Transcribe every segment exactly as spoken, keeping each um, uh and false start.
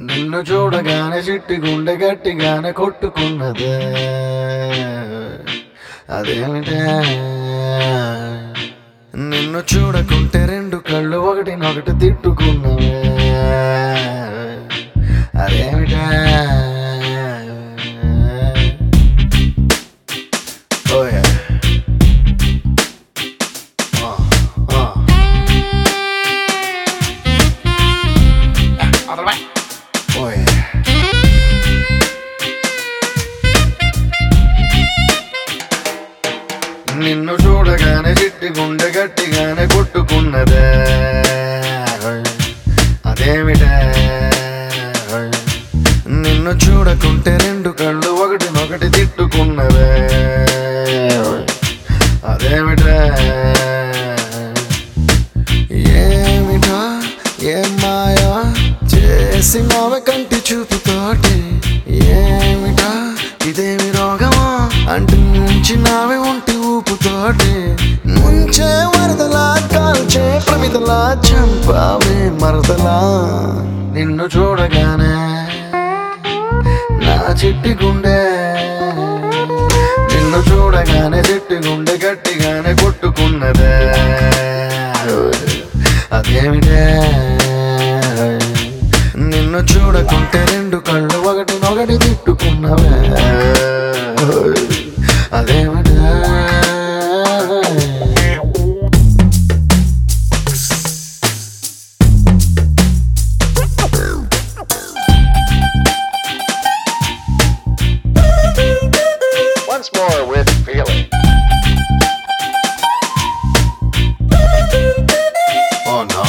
నిన్ను చూడగానే చిట్టి గుండె గట్టిగానే కొట్టుకున్నదే అదేమిటే నిన్ను చూడకుంటే రెండు కళ్ళు ఒకటినొకటి తిట్టుకున్నవే అదేమిటే ఓయే నిన్ను చూడగానే చిట్టి గుండె గట్టిగానే కొట్టుకున్నదే అదేమిటే నిన్ను చూడకుంటే రెండు కళ్ళు ఒకటినొకటి తిట్టుకున్నదే అదేమిటే ఏమిటా ఏం మాయా చేసి మావ కంటి చూపుతోటి ఏమిటా ఇదేమి రోగమా అంటూ నుంచి నావే ఉంటి ఊపుతోటి ముంచే వరదలా కాల్చే ప్రమిదలా చంపావే మరదలా నిన్ను చూడగానే నా చిట్టి గుండె నిన్ను చూడగానే చిట్టి గుండె గట్టిగానే కొట్టుకున్నదే అదేమిటే నిన్ను చూడకుంటే రెండు కళ్ళు ఒకటినొకటి తిట్టుకున్నవే అదేమిటే Once more with feeling. Oh no.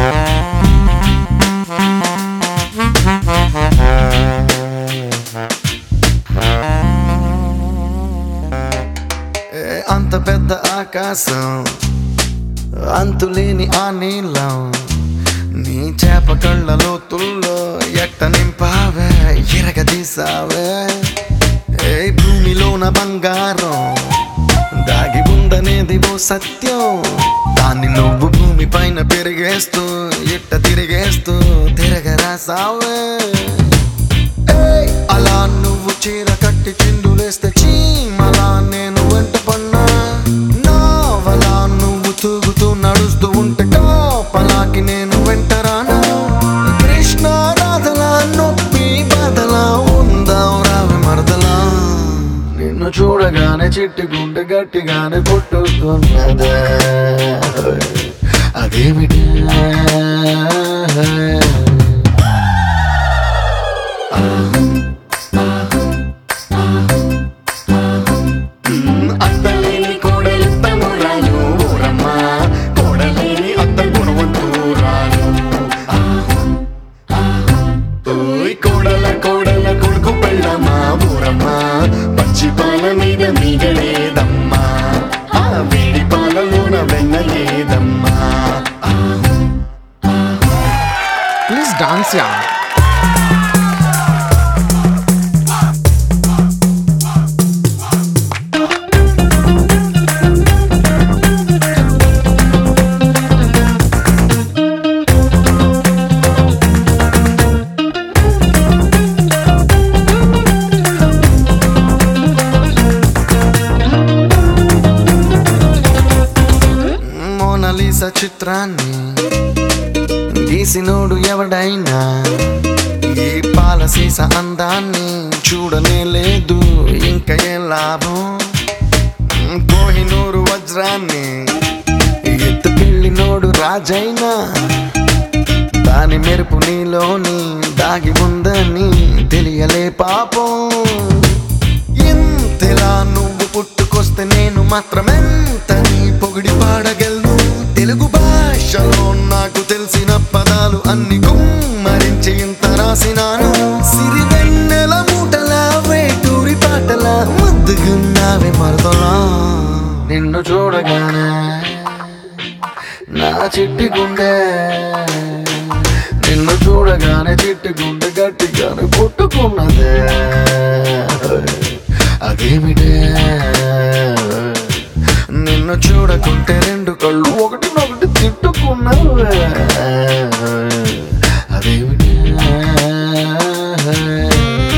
అంత పెద్ద ఆకాశం అంతులేని ఆ నీళ్ళం నీ చేప కళ్ళ లోతుల్లో ఎట్ట నింపావే ఎరగదీసావే ఏ భూమిలోన బంగారం దాగి ఉందనేది ఓ సత్యం దాన్ని నువ్వు భూమి పైన పెరిగేస్తూ ఇట్ట తిరిగేస్తూ తిరగరాసావే అలా నువ్వు చీర కట్టి చిందులేస్తే చీమలా నేను వెంట పన్నా నావలా నువ్వు తూగుతూ నడుస్తూ ఉంటే కాపలాకి నేను వెంటరానా కృష్ణ రాధలా నొప్పి బాధలా ఉందాం రావే మరదలా నిన్ను చూడగానే చిట్టి గుండె గట్టిగానే కొట్టుకున్నదే అదేమిటి అత్తలేని కోడలు తమ్మురాలు ఊరమ్మ కోడలేని అత్త గుణవంతురాలు ఓయ్ కోడల కోడల కొడుకు పెళ్ళమ్మా ఊరమ్మ పచ్చి పాల మీద మీగలేదమ్మా ఆ వేడి పాలలోన వెన్నలేదమ్మా Please dance, yeah. మోనాలిసా చిత్రాన్ని గీసినోడు ఎవడైనా ఈ పాలసీస అందాన్ని చూడనే లేదు ఇంకా ఏం లాభం కోహినూరు వజ్రాన్ని ఎత్తుకెళ్ళినోడు రాజైనా దాని మెరుపు నీలోని దాగి ఉందని తెలియలే పాపం ఇంతలా నువ్వు పుట్టుకొస్తే నేను మాత్రమెంత నీ పొగిడి పాడగలను తెలుగు భాషలో నాకు తెలిసిన పదాలు అన్ని కుమ్మరించి ఇంత రాసినాను సిరి వెన్నెల మూటలా వేటూరి పాటలా ముద్దుగున్నావే మరదలా నిన్ను చూడగానే నా చిట్టి గుండె నిన్ను చూడగానే చిట్టి గుండె గట్టిగానే కొట్టుకున్నదే అదేమిటే నిన్ను చూడకుంటే రెండు కళ్ళు ఒకటినొకటి తిట్టుకున్నావే అదేమిటే ఆ